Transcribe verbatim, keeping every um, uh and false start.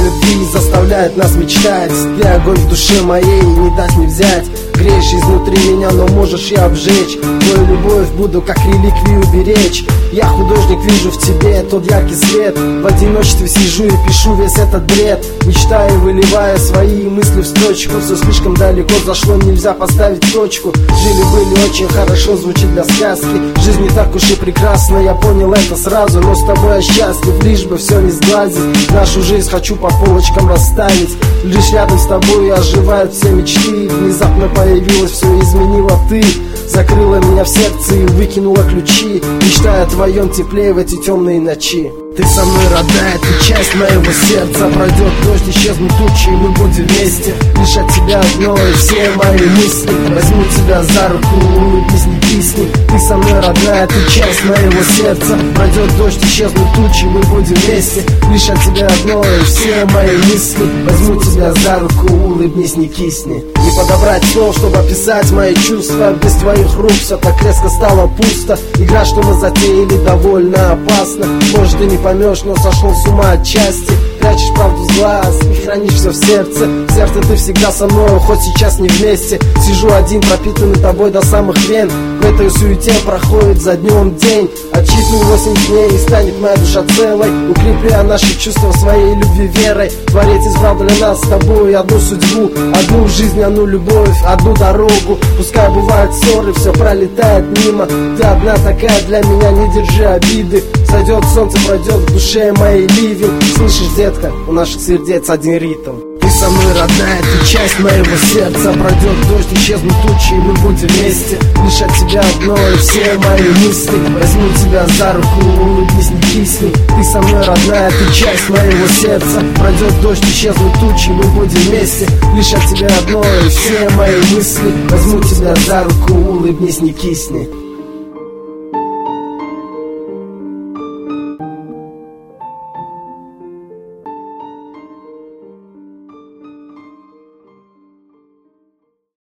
любви заставляет нас мечтать. Ты огонь в душе моей, не дать мне взять. Греешь изнутри меня, но можешь и обжечь. Твою любовь буду как реликвию беречь. Я художник, вижу в тебе тот яркий свет. В одиночестве сижу и пишу весь этот бред. Мечтаю, выливая свои мысли в строчку. Все слишком далеко зашло, нельзя поставить точку. Жили-были очень хорошо, звучит для сказки. Жизнь не так уж и прекрасна, я понял это сразу. Но с тобой я счастлив, лишь бы все не сглазить. Нашу жизнь хочу по полочкам расставить. Лишь рядом с тобой оживают все мечты. Внезапно появилась, все изменила ты. Закрыла меня в сердце и выкинула ключи. Мечтая о твоем тепле в эти темные ночи. Ты со мной, родная, ты часть моего сердца. Пройдет дождь, исчезнут тучи, и мы будем вместе. Лишь от тебя одно и все мои мысли. Возьму тебя за руку, улыбнись, не кисни. Ты со мной, родная, ты часть моего сердца. Пройдет дождь, исчезнут тучи, мы будем вместе. Лишь от тебя одно и все мои мысли. Возьму тебя за руку, улыбнись, не кисни. Не подобрать слов, чтобы описать мои чувства. Без твоих рук все так резко стало пусто. Игра, что мы затеяли, довольно опасна. Может, ты не поймешь, но сошел с ума отчасти. Прячешь правду с глаз и хранишь все в сердце. В сердце ты всегда со мной, хоть сейчас не вместе. Сижу один, пропитанный тобой до самых вен. В этой суете проходит за днем день. Отчитываю восемь дней и станет моя душа целой. Укрепляя наши чувства своей любви верой. Творец избрал для нас с тобой одну судьбу. Одну жизнь, одну любовь, одну дорогу. Пускай бывают ссоры, все пролетает мимо. Ты одна такая для меня, не держи обиды. Сойдет солнце, пройдет в душе моей ливень. Слышишь, детка, у наших сердец один ритм. Ты со мной, родная, ты часть моего сердца. Пройдет дождь, исчезнут тучи, и мы будем вместе. Лишь от тебя одно и все мои мысли. Возьму тебя за руку, улыбнись, не кисни. Ты со мной, родная, ты часть моего сердца. Пройдет дождь, исчезнут тучи, мы будем вместе. Лишь от тебя одно и все мои мысли. Возьму тебя за руку, улыбнись, не кисни.